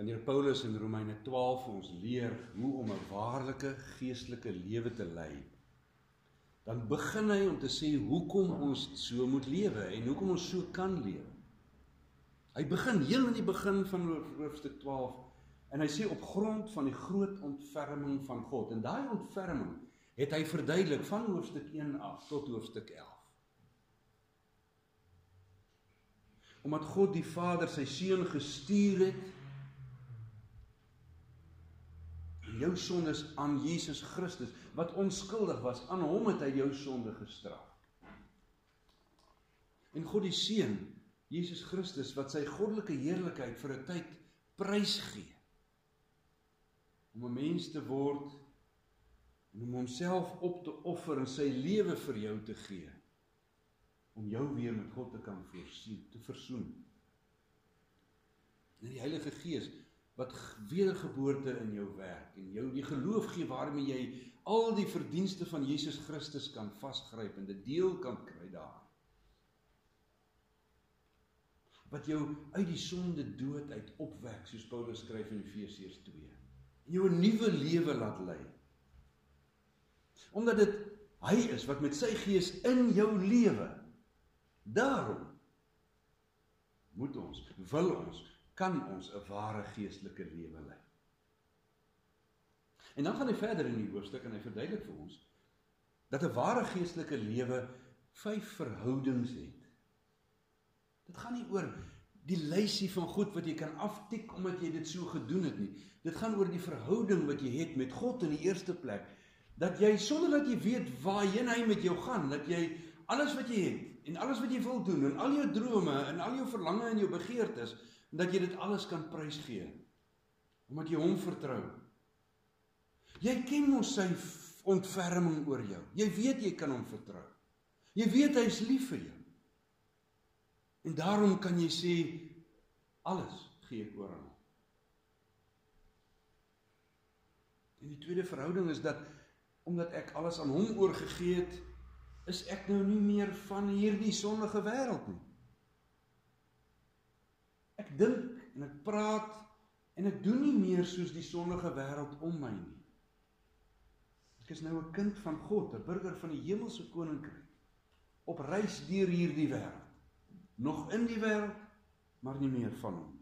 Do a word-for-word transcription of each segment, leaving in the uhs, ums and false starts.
wanneer Paulus in Romeine twaalf ons leer hoe om 'n waarlike geestelike lewe te lei, dan begin hy om te sê hoekom ons so moet lewe en hoekom ons so kan lewe. Hy begin heel in die begin van hoofstuk twaalf en hy sê op grond van die groot ontferming van God. En daai ontferming het hy verduidelik van hoofstuk een af tot hoofstuk elf. Omdat God die Vader sy Seun gestuur het, en jou sondes aan Jesus Christus, wat onskuldig was, aan hom het hy jou sonde gestraf. En God die Seun, Jesus Christus, wat sy goddelike heerlikheid vir 'n tyd prysgee, om 'n mens te word, en om homself op te offer en sy lewe vir jou te gee, om jou weer met God te kan voorsien, te versoen. En die Heilige Gees, wat wedergeboorte in jou werk, en jou die geloof gee waarmee jy al die verdienste van Jesus Christus kan vasgryp, en dit deel kan kry daar. Wat jou uit die sonde dood uit opwek, soos Paulus skryf in Efesiërs twee, en jou 'n nuwe lewe laat lei. Omdat dit hy is wat met sy gees in jou lewe. Daarom moet ons, wil ons, kan ons 'n ware geestelike lewe lei. En dan gaan hy verder in die hoofstuk en hy verduidelik vir ons dat 'n ware geestelike lewe vyf verhoudings het. Dit gaan nie oor die lysie van goed wat jy kan aftik omdat jy dit so gedoen het nie. Dit gaan oor die verhouding wat jy het met God in die eerste plek. Dat jy, sonder dat jy weet waarheen hy met jou gaan, dat jy alles wat jy het, en alles wat jy wil doen, en al jou drome, en al jou verlange en jou begeertes, en dat jy dit alles kan prysgee, omdat jy hom vertrou. Jy ken mos sy ontferming oor jou. Jy weet jy kan hom vertrou. Jy weet hy is lief vir jou. En daarom kan jy sê, alles gee ek oor aan hom. En die tweede verhouding is dat, omdat ek alles aan hom oorgegee het, is ek nou nie meer van hierdie sondige wêreld nie. Ek dink en ek praat en ek doen nie meer soos die sondige wêreld om my nie. Ek is nou 'n kind van God, 'n burger van die hemelse koninkryk, op reis deur hierdie wêreld. Nog in die wêreld, maar nie meer van hom.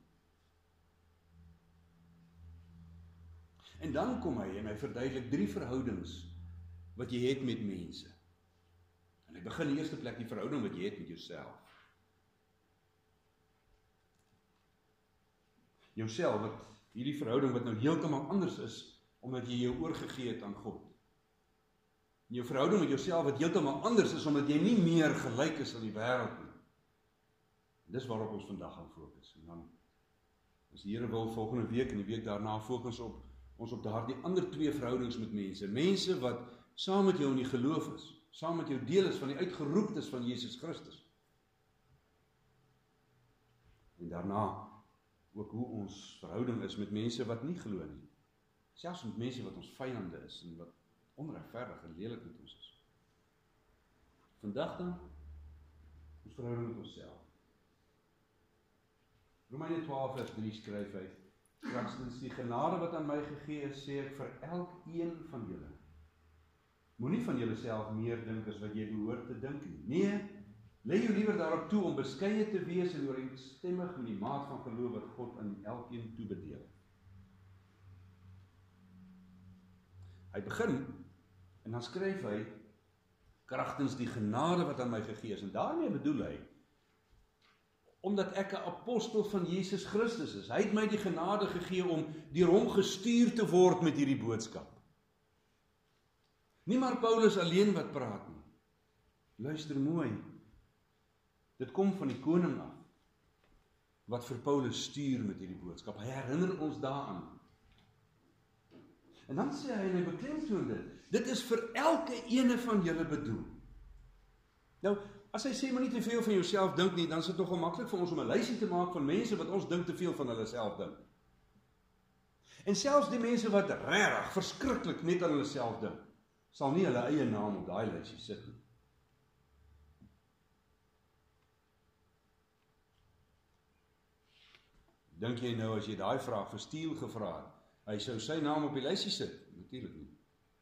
En dan kom hy en hy verduidelik drie verhoudings wat jy het met mense. En hy begin in die eerste plek die verhouding wat jy het met jouself. Jouself, wat hierdie verhouding wat nou heeltemal anders is, omdat jy jou oorgegee het aan God. En jou verhouding met jouself wat heeltemal anders is, omdat jy nie meer gelyk is aan die wêreld nie. Dis waarop ons vandag gaan fokus. En dan, as die Here wil, volgende week en die week daarna fokus op ons op daardie ander twee verhoudings met mense. Mense wat saam met jou in die geloof is, saam met jou deel is van die uitgeroeptes van Jesus Christus. En daarna ook hoe ons verhouding is met mense wat nie glo nie. Selfs met mense wat ons vyande is en wat onregverdig en lelik met ons is. Vandag dan, ons verhouding met onsself. Romeine twaalf vers drie skryf hy, kragtens die genade wat aan my gegee is, sê ek vir elkeen van julle. Moenie van julleself meer dink as wat jy behoort te dink nie. Nee, lê jou liewer daarop toe om beskeie te wees en ooreenstemmig met die maat van geloof wat God aan elkeen toebedeel. Hy begin en dan skryf hy kragtens die genade wat aan my gegee is. En daarmee bedoel hy omdat ek 'n apostel van Jesus Christus is. Hy het my die genade gegee om deur hom gestuur te word met hierdie boodskap. Nie maar Paulus alleen wat praat nie. Luister mooi. Dit kom van die koning af, wat vir Paulus stuur met hierdie boodskap. Hy herinner ons daaraan. En dan sê hy, en hy beklemtoon dit, dit is vir elke ene van julle bedoel. Nou, as hy sê, maar nie te veel van jouself dink nie, dan is dit nogal maklik vir ons om 'n lysie te maak van mense wat ons dink te veel van hulle self dink. En selfs die mense wat regtig verskriklik net aan hulle self dink, sal nie hulle eie naam op daai lysie sit nie. Dink jy nou as jy daai vraag vir Stiel gevra het, hy sou sy naam op die lysie sit? Natuurlik nie.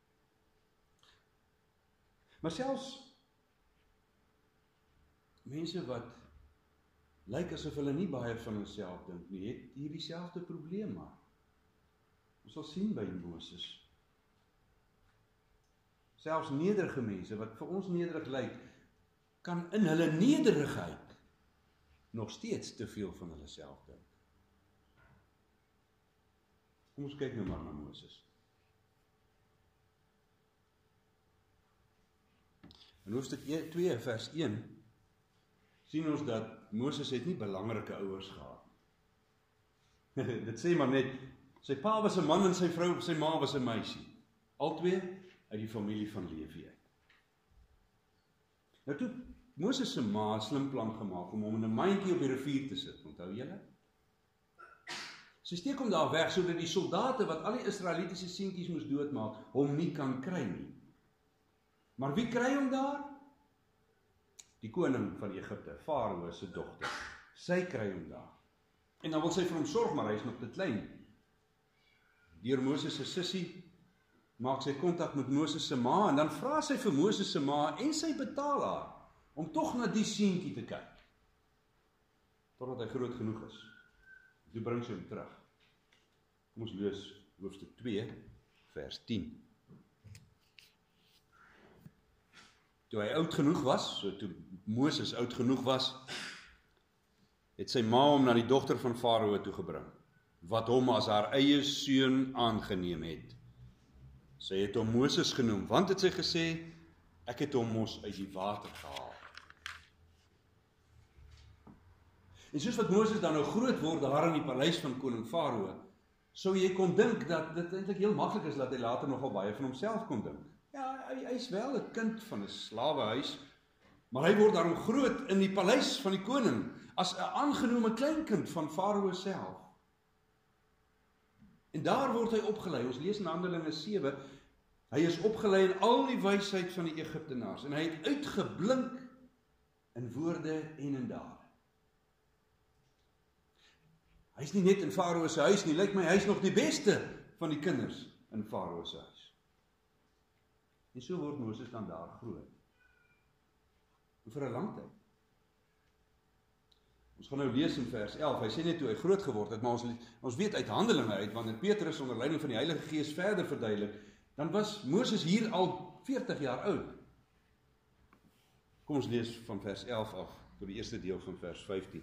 Maar selfs mense wat lyk asof hulle nie baie van homself dink nie, het hier dieselfde probleem maar. Ons sal sien by Moses. Selfs nederige mense wat vir ons nederig lyk, kan in hulle nederigheid nog steeds te veel van hulle self dink. Kom ons kyk nou maar na Moses. In hoofstuk twee vers een sien ons dat Moses het nie belangrike ouers gehad. Dit sê maar net, sy pa was 'n man en sy vrou, sy ma was 'n meisie. Albei uit die familie van Levi uit. Nou toe Moses se ma 'n slim plan gemaak om hom in 'n mandjie op die rivier te sit, onthou julle? Sy steek hom daar weg sodat die soldate wat al die Israelitiese seentjies moes doodmaak, hom nie kan kry nie. Maar wie kry hom daar? Die koning van Egipte, Farao se dogter. Sy kry hom daar. En dan wil sy vir hom sorg, maar hy is nog te klein. Deur Moses se sussie maak sy kontak met Moses se ma en dan vra sy vir Moses se ma en sy betaal haar om tog na die seentjie te kyk. Totdat hy groot genoeg is. Toe bring sy hom terug. Kom ons lees hoofstuk twee vers tien. Toe hy oud genoeg was, so toe Moses oud genoeg was, het sy ma hom na die dogter van Farao toe gebring, wat hom as haar eie seun aangeneem het. Sy het hom Moses genoem, want het sy gesê, ek het hom mos uit die water gehaal. En soos wat Moses dan nou groot word, daar in die paleis van koning Farao, sou jy kon dink dat dit eintlik heel maklik is dat hy later nogal baie van homself kon dink. Ja, hy, hy is wel 'n kind van 'n slawehuis, maar hy word daarom groot in die paleis van die koning, as 'n aangenome kleinkind van Farao self. En daar word hy opgelei, ons lees in Handelinge sewe, hy is opgelei in al die wysheid van die Egiptenaars, en hy het uitgeblink in woorde en in dade. Hy is nie net in Farao se huis nie, lyk my hy is nog die beste van die kinders in Farao se huis. En so word Moses dan daar groot. En vir 'n lang tyd. Ons gaan nou lees in vers elf, hy sê net toe hy groot geword het, maar ons, ons weet uit Handelinge uit, wanneer Petrus onder leiding van die Heilige Gees verder verduidelik, dan was Moses hier al veertig jaar oud. Kom ons lees van vers elf af, tot die eerste deel van vers vyftien.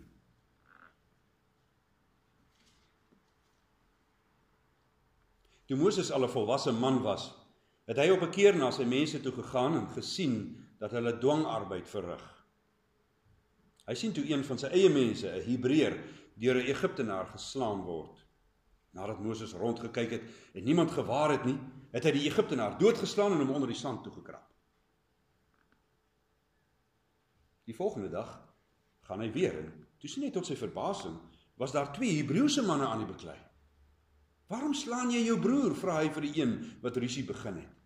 Toe Moses al 'n volwasse man was, het hy op 'n keer na sy mense toe gegaan en gesien dat hulle dwangarbeid verrig. Hy sien toe een van sy eie mense, 'n Hebreër, deur 'n Egiptenaar geslaan word. Nadat Moses rondgekyk het en niemand gewaar het nie, het hy die Egiptenaar doodgeslaan en hom onder die sand toegekrap. Die volgende dag gaan hy weer en toe sien hy tot sy verbasing, was daar twee Hebreëse manne aan die beklei. Waarom slaan jy jou broer, vra hy vir die een wat rusie begin het.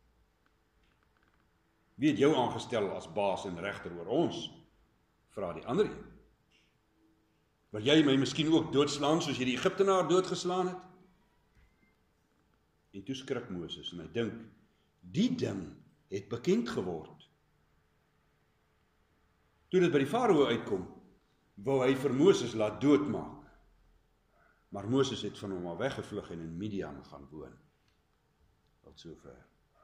Wie het jou aangestel as baas en regter oor ons? Vra die ander een. Wil jy my miskien ook doodslaan soos jy die Egiptenaar doodgeslaan het? En toe skrik Moses en hy dink, die ding het bekend geword. Toe dit by die Farao uitkom, wou hy vir Moses laat doodmaak. Maar Moses het van hom al weggevlug en in Midian gaan woon. Tot sover.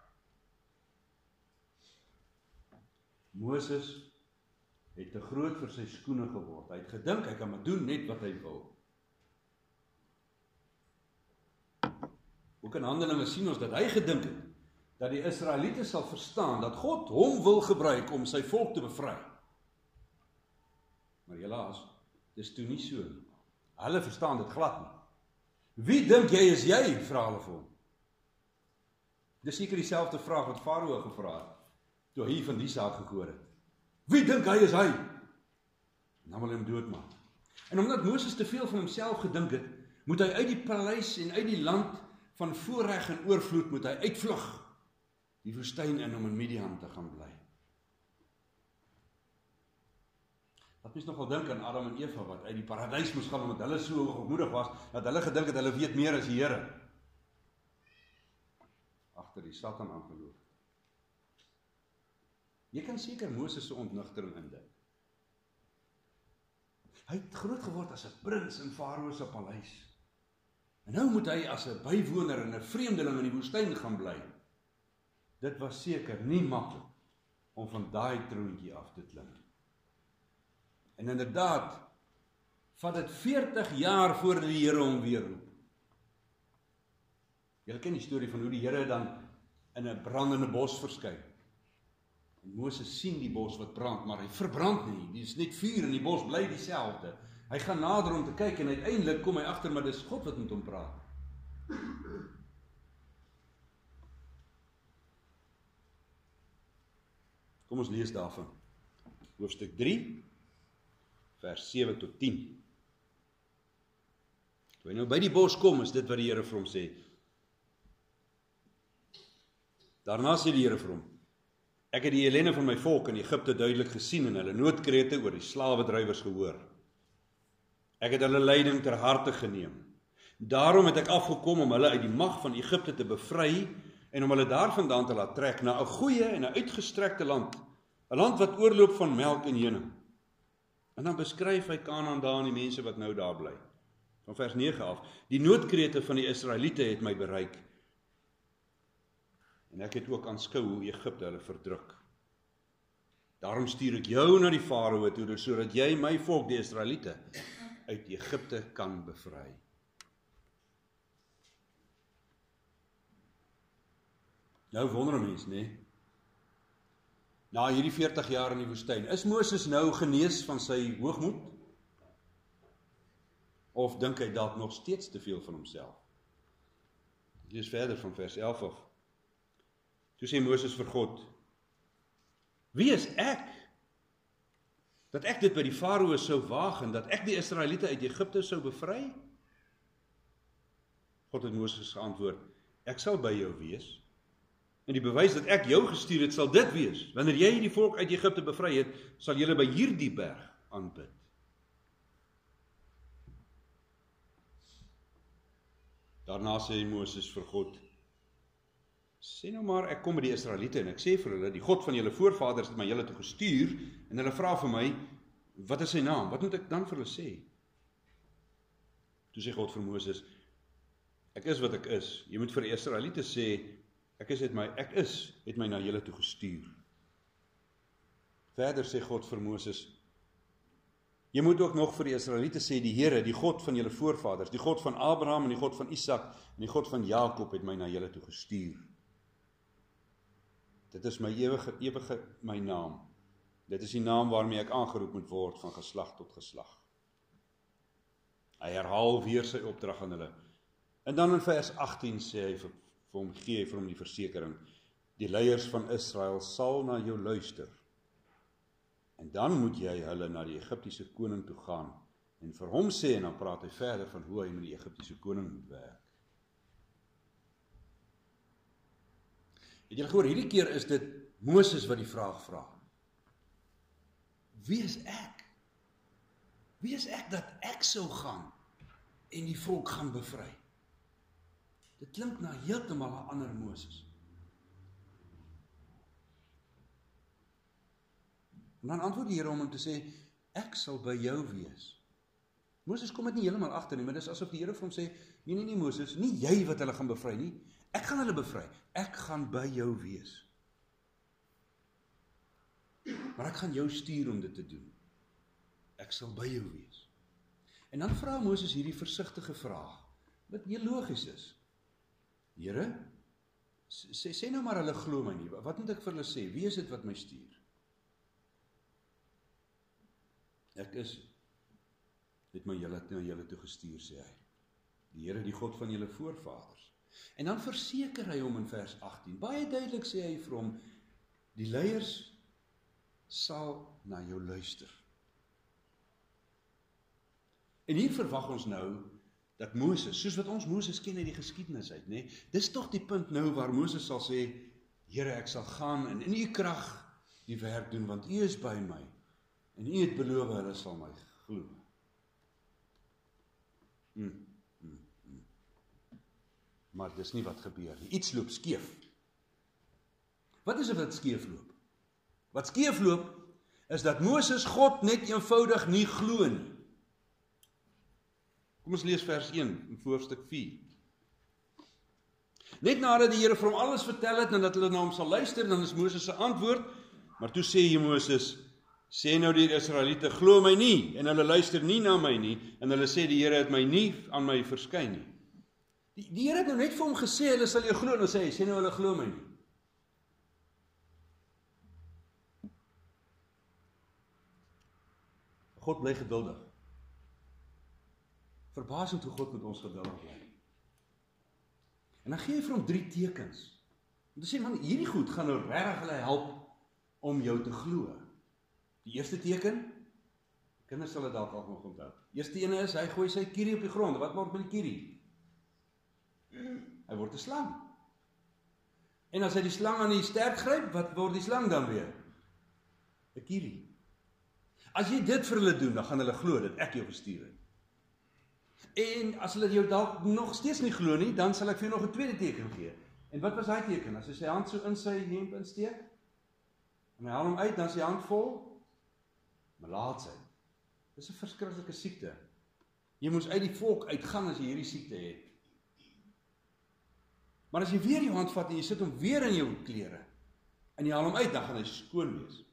Moses het te groot vir sy skoene geword. Hy het gedink hy kan maar doen net wat hy wil. Ook in Handelinge sien ons dat hy gedink het dat die Israeliete sal verstaan dat God hom wil gebruik om sy volk te bevry. Maar helaas, dis toe nie so nie. Hulle verstaan dit glad nie. Wie dink jy is jy? Vra hulle vir hom. Dis seker dieselfde vraag wat Farao gevra het toe hy van die saak gehoor het. Wie dink hy is hy? En dan wil hy hom doodmaak. En omdat Moses te veel van homself gedink het, moet hy uit die paleis en uit die land van voorreg en oorvloed moet hy uitvlug die woestyn in om in Midian te gaan bly. Dat mens nogal dink aan Adam en Eva, wat uit die paradys moes gaan, omdat hulle so hoogmoedig was, dat hulle gedink het, hulle weet meer as die Here. Agter die Satan aangeloof. Jy kan seker Moses se ontnigtering indink. Hy het groot geword as 'n prins in Farao se paleis. En nou moet hy as 'n bywoner en 'n vreemdeling in die woestyn gaan bly. Dit was seker nie maklik om van daai troontjie af te klim. En inderdaad, vat dit veertig jaar voor die Here hom weer roep. Julle ken die storie van hoe die Here dan in 'n brandende bos verskyn. En Moses sien die bos wat brand, maar hy verbrand nie. Dit is net vuur en die bos bly dieselfde. Hy gaan nader om te kyk en uiteindelik kom hy agter, maar dis God wat met hom praat. Kom ons lees daarvan. Hoofstuk drie, vers sewe tot tien. Toe hy nou by die bos kom, is dit wat die Here vir hom sê. Daarna sê die Here vir hom: Ek het die ellende van my volk in Egipte duidelik gesien en hulle noodkrete oor die slawedrywers gehoor. Ek het hulle lyding ter harte geneem. Daarom het ek afgekom om hulle uit die mag van Egipte te bevry en om hulle daarvandaan te laat trek na 'n goeie en 'n uitgestrekte land, 'n land wat oorloop van melk en honing. En dan beskryf hy Kanaan daar en die mense wat nou daar bly. Van vers nege af: Die noodkrete van die Israeliete het my bereik. En ek het ook aanskou hoe Egipte hulle verdruk. Daarom stuur ek jou na die Farao toe, sodat jy my volk, die Israeliete, uit Egipte kan bevry. Nou wonder 'n mens, nee. Na hierdie veertig jaar in die woestyn, is Moses nou genees van sy hoogmoed? Of dink hy dalk nog steeds te veel van homself? Lees verder van vers elf af. Toe sê Moses vir God: Wie is ek, dat ek dit by die Farao sou waag en dat ek die Israeliete uit Egipte sou bevry? God het Moses geantwoord: Ek sal by jou wees. En die bewys dat ek jou gestuur het, sal dit wees: wanneer jy die volk uit Egipte bevry het, sal julle by hierdie berg aanbid. Daarna sê Moses vir God: Sê nou maar, ek kom by die Israeliete en ek sê vir hulle, die God van julle voorvaders het my julle toe gestuur, en hulle vra vir my, wat is sy naam? Wat moet ek dan vir hulle sê? Toe sê God vir Moses: Ek is wat ek is. Jy moet vir die Israeliete sê, ek is het my, ek is, het my na julle toe gestuur. Verder sê God vir Moses: Jy moet ook nog vir die Israeliete sê, die Here, die God van julle voorvaders, die God van Abraham en die God van Isak en die God van Jakob het my na julle toe gestuur. Dit is my ewige, ewige my naam. Dit is die naam waarmee ek aangeroep moet word van geslag tot geslag. Hy herhaal weer sy opdrag aan hulle. En dan in vers agttien sê hy vir, vir hom, gee hy vir hom die versekering: Die leiers van Israel sal na jou luister. En dan moet jy hulle na die Egiptiese koning toe gaan en vir hom sê, en dan praat hy verder van hoe hy met die Egiptiese koning moet werk. Het julle gehoor, hierdie keer is dit Moses wat die vraag vra. Wie is ek? Wie is ek dat ek sou gaan en die volk gaan bevry? Dit klink na heeltemal 'n ander Moses. En dan antwoord die Here om hom te sê: Ek sal by jou wees. Moses kom dit nie heeltemal agter nie, maar dis asof die Here vir hom sê: Nee, nee, nee Moses, nie jy wat hulle gaan bevry nie. Ek gaan hulle bevry. Ek gaan by jou wees. Maar ek gaan jou stuur om dit te doen. Ek sal by jou wees. En dan vra Moses hierdie versigtige vraag, wat heel logies is. Here, sê, sê nou maar hulle glo my nie. Wat moet ek vir hulle sê? Wie is dit wat my stuur? Ek is, het my julle na julle toe gestuur, sê hy. Die Here, die God van julle voorvaders. En dan verseker hy hom in vers agttien. Baie duidelik sê hy vir hom: Die leiers sal na jou luister. En hier verwag ons nou dat Moses, soos wat ons Moses ken uit die geskiedenis uit, nee, dis tog die punt nou waar Moses sal sê: Here, ek sal gaan en in u krag die werk doen, want u is by my. En U het beloof, hulle sal my glo. Hmm, hmm, hmm. Maar dis nie wat gebeur nie. Iets loop skeef. Wat is dit wat skeef loop? Wat skeef loop, is dat Moses God net eenvoudig nie glo nie. Kom ons lees vers een in hoofstuk vier. Net nadat die Here vir hom alles vertel het, en dat hulle na hom sal luister, dan is Moses se antwoord, maar toe sê hy Moses, sê nou die Israeliete, glo my nie, en hulle luister nie na my nie, en hulle sê die Here het my nie aan my verskyn nie. Die, die Here het nou net vir hom gesê, hulle sal jou glo, en dan sê hy, sê nou hulle glo my nie. God bly geduldig. Verbasend hoe God met ons geduldig bly. En dan gee hy vir hom drie tekens. Om te sê, man, hierdie goed gaan nou regtig hulle help om jou te glo. Die eerste teken, kinders sal dit dalk al nog onthou. Eerste ene is, hy gooi sy kierie op die grond. Wat word met die kierie? Hy word 'n slang. En as hy die slang aan die stert gryp, wat word die slang dan weer? 'n Kierie. As jy dit vir hulle doen, dan gaan hulle glo dat ek jou gestuur het. En as hulle jou dalk nog steeds nie glo nie, dan sal ek vir jou nog 'n tweede teken gee. En wat was daai teken? As hy sy hand so in sy hemp insteek, en hy haal hom uit, dan is sy hand vol melaatsheid. Dis 'n verskriklike siekte. Jy moes uit die volk uitgaan as jy hierdie siekte het. Maar as jy weer jou hand vat en jy sit hom weer in jou klere, en jy haal hom uit, dan gaan hy skoon wees.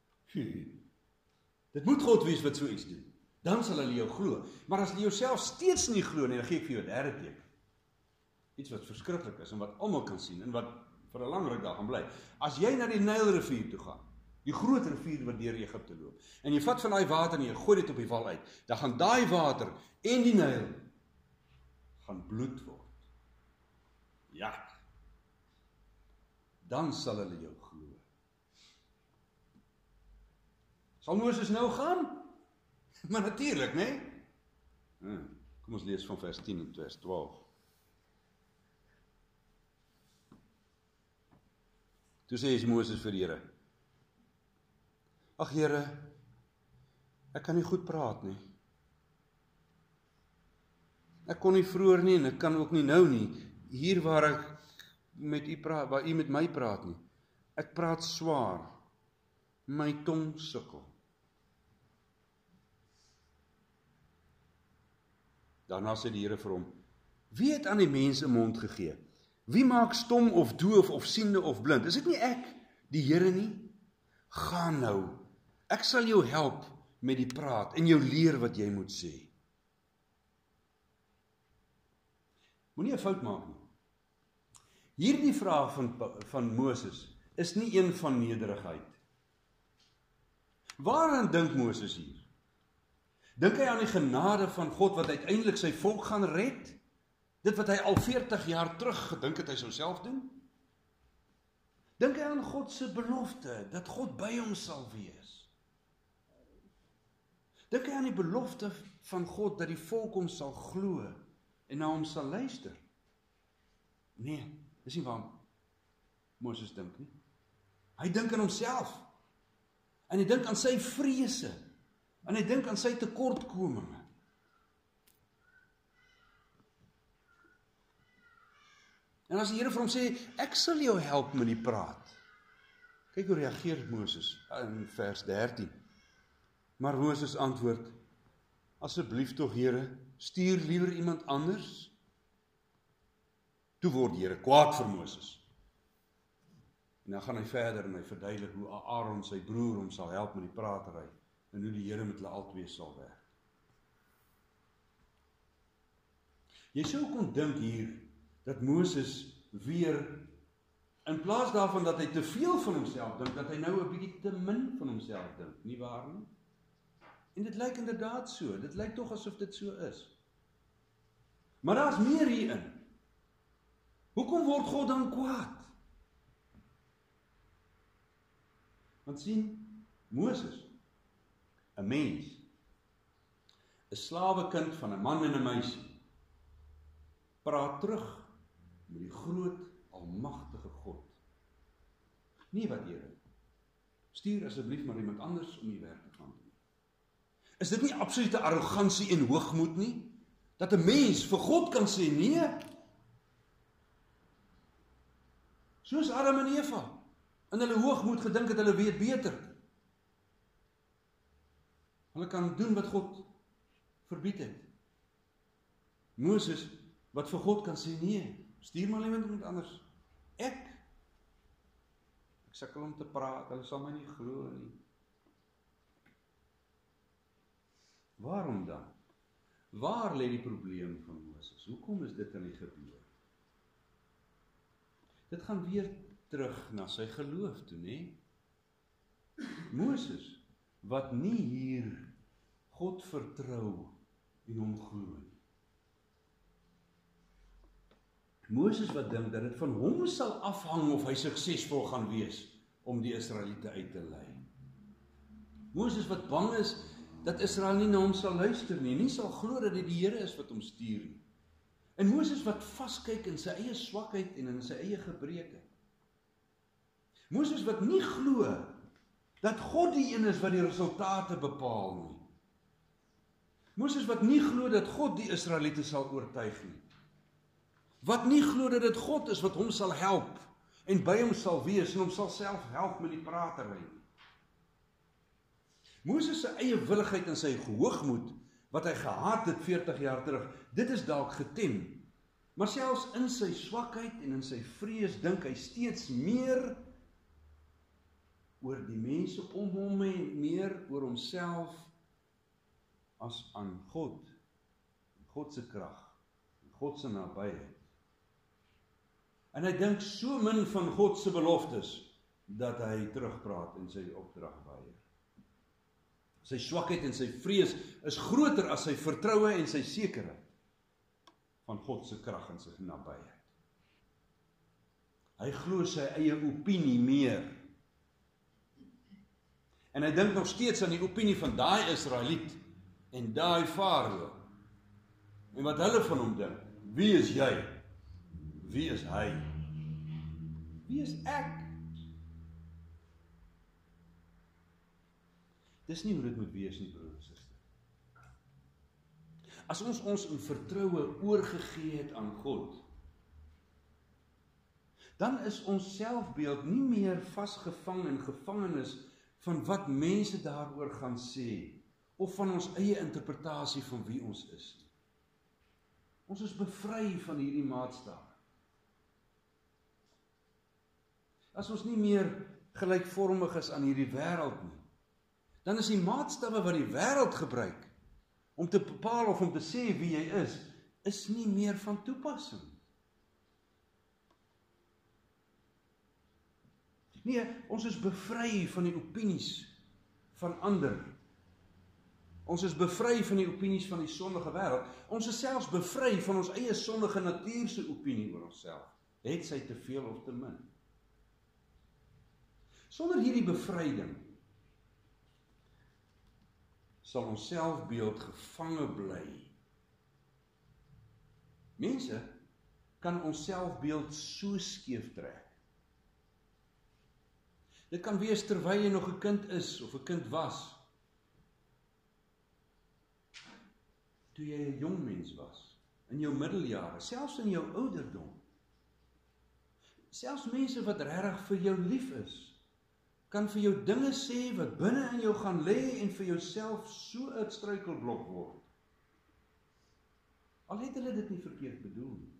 Dit moet God wees wat so iets doen. Dan sal hulle jou glo. Maar as jy jouself steeds nie glo nie, dan gee ek vir jou 'n derde teken. Iets wat verskriklik is en wat almal kan sien en wat vir 'n lang ruk daar gaan bly. As jy na die Nylrivier toe gaan, die groot rivier wat deur Egipte loop, en jy vat van daai water en jy gooi dit op die wal uit, dan gaan daai water en die Nyl gaan bloed word. Ja. Dan sal hulle jou glo. Sal Moses nou gaan? Maar natuurlik, né? Nee? Kom ons lees van vers tien en vers twaalf. Toe sê Moses vir die Here, ag Here, ek kan nie goed praat nie. Ek kon nie vroeër nie en ek kan ook nie nou nie, hier waar ek met u praat, waar u met my praat nie. Ek praat swaar, my tong sukkel. Daarna sê die Here vir hom, wie het aan die mense mond gegee? Wie maak stom of doof of siende of blind? Is dit nie ek, die Here nie? Gaan nou, ek sal jou help met die praat en jou leer wat jy moet sê. Moenie 'n fout maak nie. Hierdie vraag van, van Moses is nie een van nederigheid. Waaraan dink Moses hier? Dink hy aan die genade van God wat uiteindelik sy volk gaan red? Dit wat hy al veertig jaar terug gedink het hy sou self doen? Dink hy aan God se belofte, dat God by hom sal wees? Dink hy aan die belofte van God, dat die volk hom sal glo, en na hom sal luister? Nee, dis nie waar Moses dink nie. Hy dink aan homself, en hy dink aan sy vrese, en hy dink aan sy tekortkominge. En as die Here vir hom sê, ek sal jou help met die praat. Kyk hoe reageer Moses in vers dertien. Maar Moses antwoord, asseblief tog Here, stuur liewer iemand anders. Toe word die Here kwaad vir Moses. En dan gaan hy verder en hy verduidelik hoe Aaron sy broer hom sal help met die pratery en hoe die Here met hulle albei sal werk. Jy sou kon dink hier dat Moses weer, in plaas daarvan dat hy te veel van homself dink, dat hy nou 'n bietjie te min van homself dink, nie waar nie? En dit lyk inderdaad so, dit lyk tog asof dit so is. Maar daar's meer hierin. Hoekom word God dan kwaad? Want sien, Moses, 'n mens, 'n slawekind van 'n man en 'n meisie, praat terug met die groot, almagtige God. Nie wat Here, stuur asseblief maar iemand anders om die werk te gaan doen. Is dit nie absolute arrogansie en hoogmoed nie? Dat 'n mens vir God kan sê nee? Soos Adam en Eva, in hulle hoogmoed gedink het hulle weet beter. Hulle kan doen wat God verbied het. Moses, wat vir God kan sê nee, stuur maar iemand anders. Ek, ek sukkel om te praat, hulle sal my nie glo nie. Waarom dan? Waar lê die probleem van Moses? Hoekom is dit aan die gebeur? Dit gaan weer terug na sy geloof toe, nê? Moses, wat nie hier God vertrou en hom glo nie. Moses wat dink dat dit van hom sal afhang of hy suksesvol gaan wees om die Israeliete uit te lei. Moses wat bang is dat Israel nie na hom sal luister nie, nie sal glo dat dit die Here is wat hom stuur nie. En Moses wat vaskyk in sy eie swakheid en in sy eie gebreke. Moses wat nie glo dat God die een is wat die resultate bepaal nie. Moses wat nie glo dat God die Israeliete sal oortuig nie. Wat nie glo dat dit God is wat hom sal help en by hom sal wees en hom sal self help met die pratery. Moses se eie willigheid en sy hoogmoed wat hy gehad het veertig jaar terug, dit is dalk getem. Maar selfs in sy swakheid en in sy vrees dink hy steeds meer oor die mense om hom en meer oor homself as aan God, God se krag, God se nabyheid. En hy dink so min van God se beloftes, dat hy terugpraat in sy opdrag weier. Sy swakheid en sy vrees is groter as sy vertroue en sy sekerheid van God se krag en sy nabyheid. Hy glo sy eie opinie meer. En hy dink nog steeds aan die opinie van daai Israeliet en daai Farao. En wat hulle van hom dink, wie is jy? Wie is hy? Wie is ek? Dis nie hoe dit moet wees nie, broer en suster. As ons ons in vertroue oorgegee het aan God, dan is ons selfbeeld nie meer vasgevang en gevangenis van wat mense daaroor gaan sê, of van ons eie interpretasie van wie ons is. Ons is bevry van hierdie maatstaaf. As ons nie meer gelykvormig is aan hierdie wêreld nie, dan is die maatstawwe wat die wêreld gebruik om te bepaal of om te sê wie jy is, is nie meer van toepassing. Nee, ons is bevry van die opinies van ander. Ons is bevry van die opinies van die sondige wêreld. Ons is selfs bevry van ons eie sondige natuurse opinie oor onsself. Het sy te veel of te min? Sonder hierdie bevryding sal ons selfbeeld gevange bly. Mense kan ons selfbeeld so skeef trek. Dit kan wees terwyl jy nog 'n kind is of 'n kind was. Toe jy 'n jong mens was, in jou middeljare, selfs in jou ouderdom. Selfs mense wat regtig vir jou lief is, kan vir jou dinge sê wat binne in jou gaan lê en vir jouself so 'n struikelblok word. Al het hulle dit nie verkeerd bedoel nie.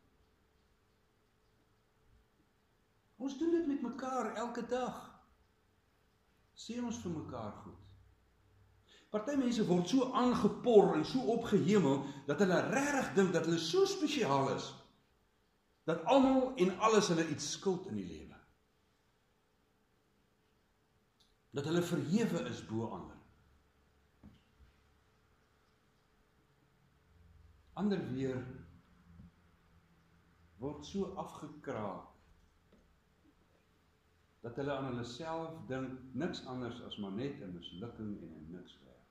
Ons doen dit met mekaar elke dag. Sê ons vir mekaar goed. Party mense word so aangepor en so opgehemel, dat hulle regtig dink dat hulle so spesiaal is, dat almal en alles hulle iets skuld in die lewe. Dat hulle verhewe is bo ander. Ander weer word so afgekraak, dat hulle aan hulle self dink niks anders as maar net 'n mislukking en 'n niks werd.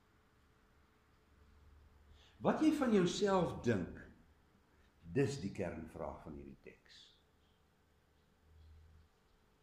Wat jy van jouself dink, dis die kernvraag van hierdie teks.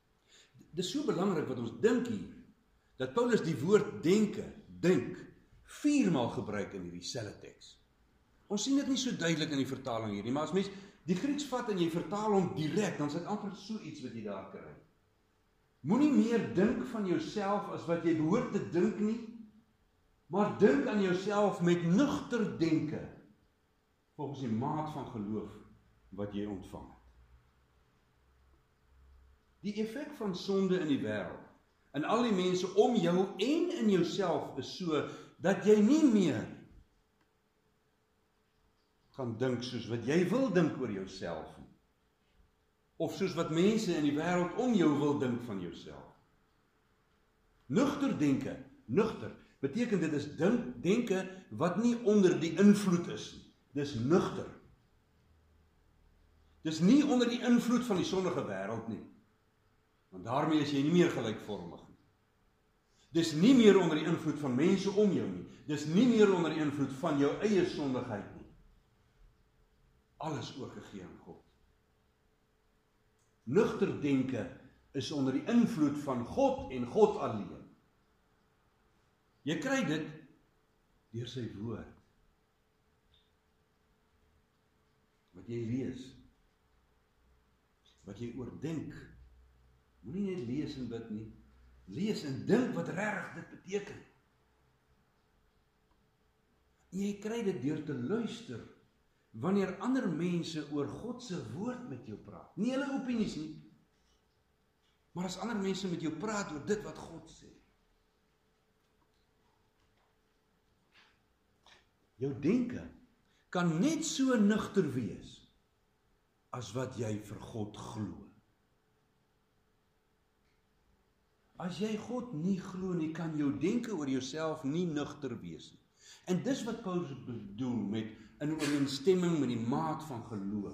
Dis so belangrik wat ons dink hier, dat Paulus die woord denke, dink, viermaal gebruik in hierdie selfde teks. Ons sien dit nie so duidelik in die vertaling hier nie, maar as mens die Grieks vat en jy vertaal hom direk, dan is dit amper so iets wat jy daar kry. Moenie meer dink van jouself as wat jy behoort te dink nie, maar dink aan jouself met nugter denke, volgens die maat van geloof wat jy ontvang het. Die effek van sonde in die wêreld, en al die mense om jou en in jouself is so, dat jy nie meer gaan dink soos wat jy wil dink oor jouself nie. Of soos wat mense in die wêreld om jou wil dink van jouself. Nugter denke, nugter, beteken dit is dink, denke wat nie onder die invloed is nie. Dis nugter. Dis nie onder die invloed van die sondige wêreld nie. Want daarmee is jy nie meer gelykvormig nie. Dis nie meer onder die invloed van mense om jou nie. Dis nie meer onder die invloed van jou eie sondigheid nie. Alles oorgegee aan God. Nugter denke is onder die invloed van God en God alleen. Jy kry dit deur sy woord. Wat jy lees, wat jy oordink, moenie net lees en bid nie, lees en dink wat regtig dit beteken. En jy kry dit deur te luister, wanneer ander mense oor God se woord met jou praat, nie hulle opinies nie, maar as ander mense met jou praat oor dit wat God sê. Jou denke kan net so nugter wees as wat jy vir God glo. As jy God nie glo nie, kan jou denke oor jouself nie nugter wees nie. En dis wat Paulus bedoel met in ooreenstemming met die maat van geloof.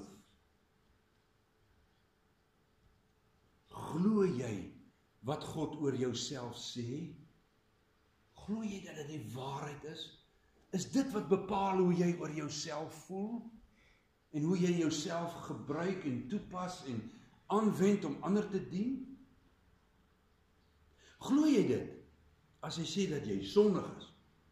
Glo jy wat God oor jouself sê? Glo jy dat dit die waarheid is? Is dit wat bepaal hoe jy oor jouself voel? En hoe jy jouself gebruik en toepas en aanwend om ander te dien? Glo jy dit as hy sê dat jy sondig is?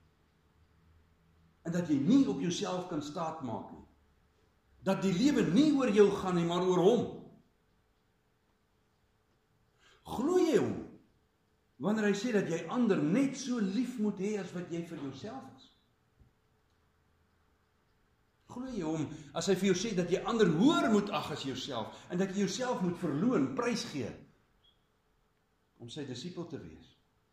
En dat jy nie op jouself kan staatmaak nie? Dat die lewe nie oor jou gaan nie, maar oor hom? Glo jy hom wanneer hy sê dat jy ander net so lief moet hê as wat jy vir jouself is? Glo jy hom as hy vir jou sê dat jy ander hoër moet ag as jouself en dat jy jouself moet verloon, prys gee om sy disipel te wees?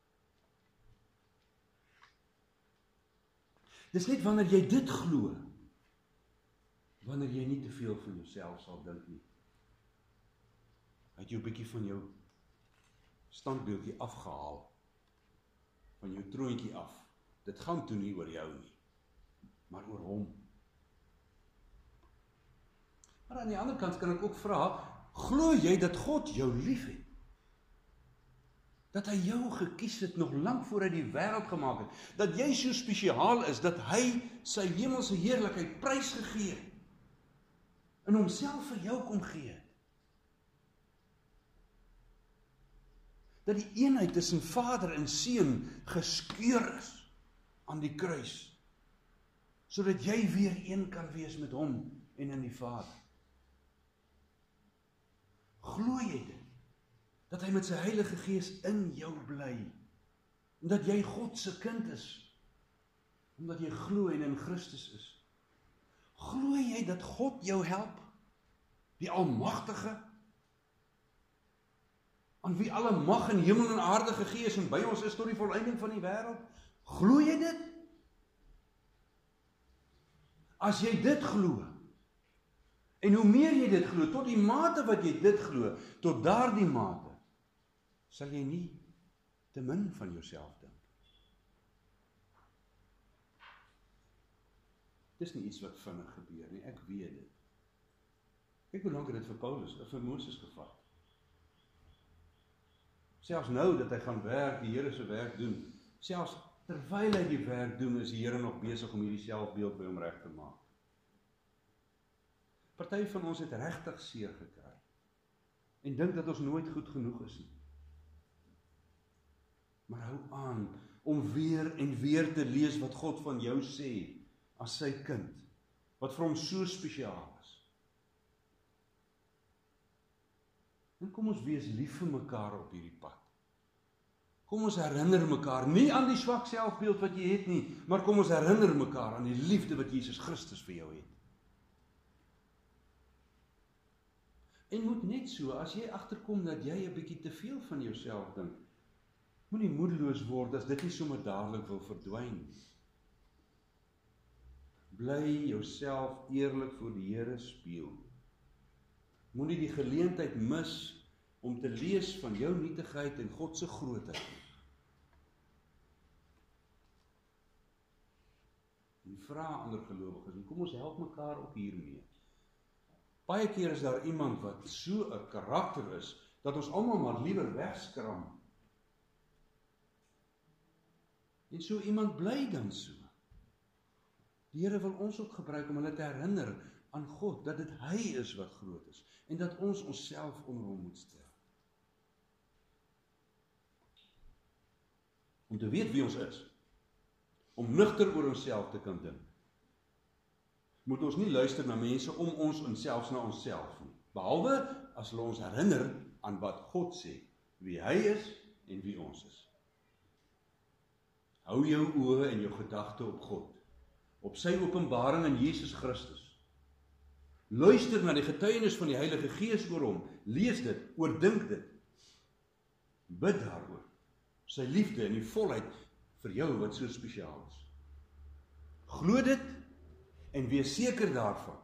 Dis net wanneer jy dit glo, wanneer jy nie te veel van jouself sal dink nie. Hy het jou 'n bietjie van jou standbeeldjie afgehaal, van jou troontjie af. Dit gaan toe nie oor jou nie, maar oor hom. Maar aan die ander kant kan ek ook vra, glo jy dat God jou liefhet? Dat hy jou gekies het nog lank voor hy die wêreld gemaak het, dat jy so spesiaal is, dat hy sy hemelse heerlikheid prys gegee het, en homself vir jou kom gee het. Dat die eenheid tussen Vader en Seun geskeur is aan die kruis, sodat jy weer een kan wees met hom en in die Vader. Glo jy dit? Dat hy met sy Heilige Gees in jou bly, en dat jy God se kind is, omdat jy glo en in Christus is. Glo jy dat God jou help, die Almagtige, aan wie alle mag in hemel en aarde gegee is en by ons is tot die volleinding van die wêreld? Glo jy dit? As jy dit glo, en hoe meer jy dit glo, tot die mate wat jy dit glo, tot daardie mate, sal jy nie te min van jouself dink. Dis nie iets wat vinnig gebeur nie, ek weet dit. Kyk hoe lank het dit vir Paulus, vir Moses gevat. Selfs nou dat hy gaan werk, die Here se werk doen, selfs terwyl hy die werk doen, is die Here nog besig om hierdie selfbeeld by hom reg te maak. Party van ons het regtig seer gekry en dink dat ons nooit goed genoeg is nie. Maar hou aan om weer en weer te lees wat God van jou sê, as sy kind, wat vir hom so spesiaal is. En kom ons wees lief vir mekaar op hierdie pad. Kom ons herinner mekaar, nie aan die swak selfbeeld wat jy het nie, maar kom ons herinner mekaar aan die liefde wat Jesus Christus vir jou het. En moet net so, as jy agterkom dat jy 'n bietjie te veel van jouself dink, moenie moedeloos word as dit nie sommer dadelik wil verdwyn nie. Bly jouself eerlik voor die Here spieël. Moenie die geleentheid mis om te lees van jou nietigheid en God se grootheid. En vra ander gelowiges, en kom ons help mekaar ook hiermee. Baie keer is daar iemand wat so 'n karakter is, dat ons almal maar liewer wegskram. En so iemand bly dan so. Die Here wil ons ook gebruik om hulle te herinner aan God, dat dit hy is wat groot is, en dat ons onsself onder hom moet stel. Om te weet wie ons is, om nugter oor onsself te kan dink, moet ons nie luister na mense om ons en selfs na onsself nie, behalwe as hulle ons herinner aan wat God sê, wie hy is en wie ons is. Hou jou oë en jou gedagte op God, op sy openbaring in Jesus Christus. Luister na die getuienis van die Heilige Gees oor hom, lees dit, oordink dit, bid daaroor, sy liefde en die volheid vir jou wat so spesiaal is. Glo dit en wees seker daarvan.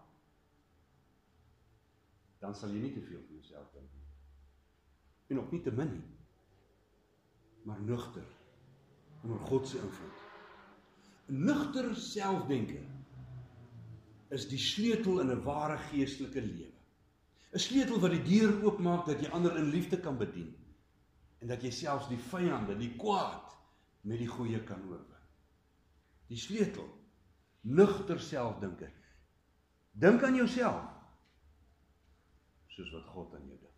Dan sal jy nie te veel van jouself dink nie. En ook nie te min nie, maar nugter onder God se invloed. Nugter selfdenke is die sleutel in 'n ware geestelike lewe. 'n Sleutel wat die deur oopmaak dat jy ander in liefde kan bedien en dat jy selfs die vyande, die kwaad met die goeie kan oorwin. Die sleutel, nugter selfdenke. Dink aan jouself soos wat God aan jou dink.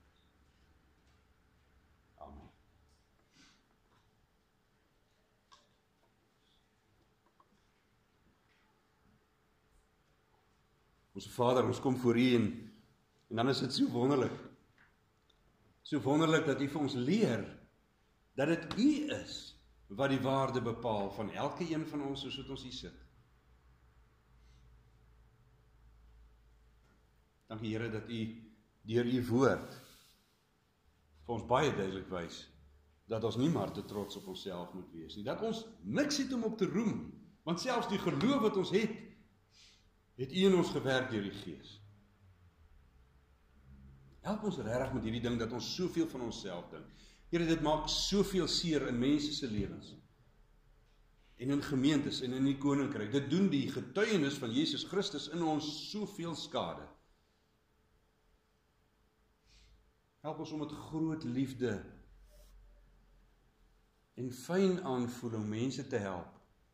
Amen. Ons Vader, ons kom voor U en, en dan is dit so wonderlik. So wonderlik dat U vir ons leer dat dit U is wat die waarde bepaal van elke een van ons soos wat ons hier sit. Dankie Here dat U deur U woord vir ons baie duidelik wys dat ons nie maar te trots op onsself moet wees nie, dat ons niks het om op te roem, want selfs die geloof wat ons het, het U in ons gewerk deur die Gees. Help ons regtig met hierdie ding dat ons soveel van onsself dink. Here, dit maak soveel seer in mense se lewens. En in gemeentes en in die koninkryk. Dit doen die getuienis van Jesus Christus in ons soveel skade. Help ons om met groot liefde en fyn aanvoeling mense te help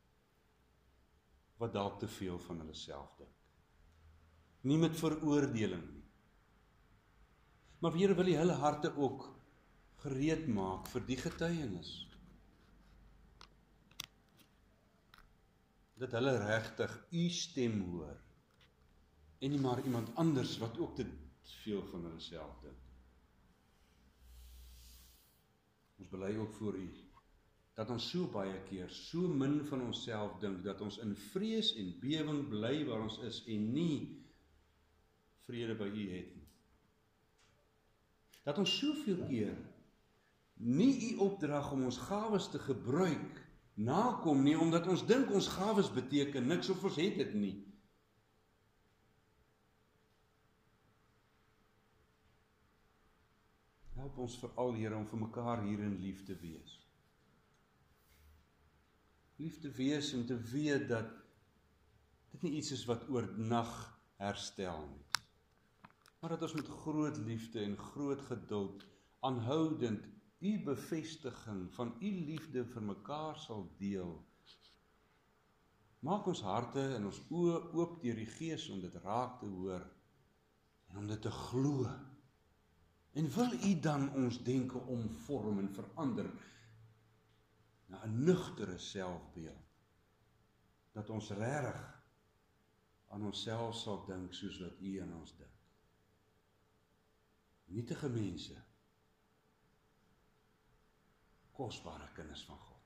wat dalk te veel van hulle self dink. Nie met veroordeling nie. Maar Here, wil U hulle harte ook gereed maak vir die getuienis. Dat hulle regtig U stem hoor en nie maar iemand anders wat ook te veel van hulle self dink. Ons bely ook voor U dat ons so baie keer so min van onsself dink dat ons in vrees en bewering bly waar ons is en nie vrede by U het nie. Dat ons soveel keer nie U opdrag om ons gawes te gebruik nakom nie, omdat ons dink ons gawes beteken niks of ons het dit nie. Help ons veral, Here, om vir mekaar hierin lief te wees. Lief te wees en te weet dat dit nie iets is wat oornag herstel nie. Maar dat ons met groot liefde en groot geduld, aanhoudend U bevestiging van U liefde vir mekaar sal deel. Maak ons harte en ons oë oop deur die Gees om dit raak te hoor en om dit te glo. En wil U dan ons denke omvorm en verander na 'n nugtere selfbeeld, dat ons regtig aan onsself sal dink soos wat U aan ons dink. Nietige mense, kosbare kinders van God.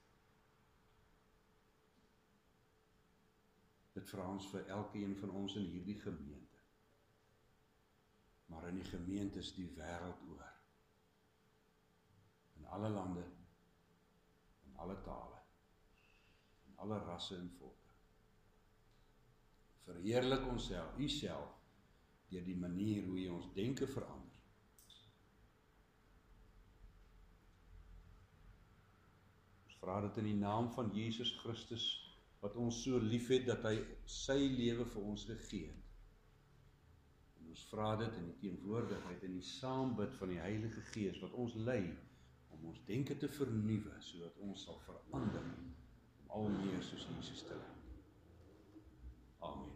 Dit vra ons vir elkeen van ons in hierdie gemeente, maar in die gemeentes die wêreld oor, in alle lande, in alle tale, in alle rasse en volke. Verheerlik onsself, U self, deur die manier hoe U ons denke verander. Ons vra dit in die naam van Jesus Christus, wat ons so lief het, dat hy sy lewe vir ons gegee het. En ons vra dit in die teenwoordigheid en die saambid van die Heilige Gees, wat ons lei, om ons denke te vernuwe, sodat ons sal verander, om al meer soos Jesus te lyk. Amen.